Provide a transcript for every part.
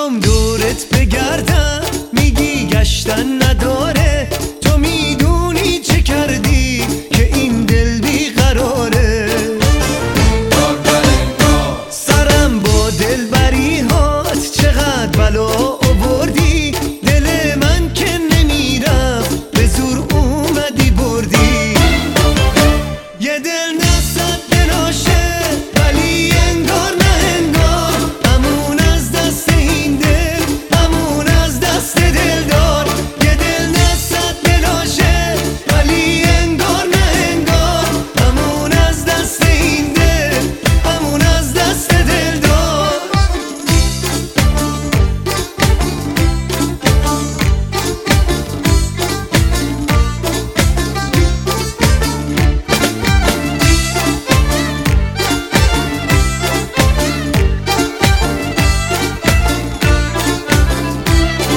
بیام دورت بگردم، میگی گشتن نداره، تو میدونی چه کردی که این دل بیقراره. سرم با دلبری هات چقدر بلا آوردی، دل من که نمیرفت به زور اومدی بردی. یه دل نصد دلاشه ولی انگار نه انگار، همون از دست این دل، همون از دست دلدار. یه دل نصد دلاشه ولی انگار نه انگار، همون از دست این دل، همون از دست دلدار.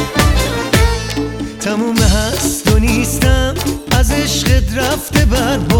تموم هست و نیستم، از عشقت رفته بر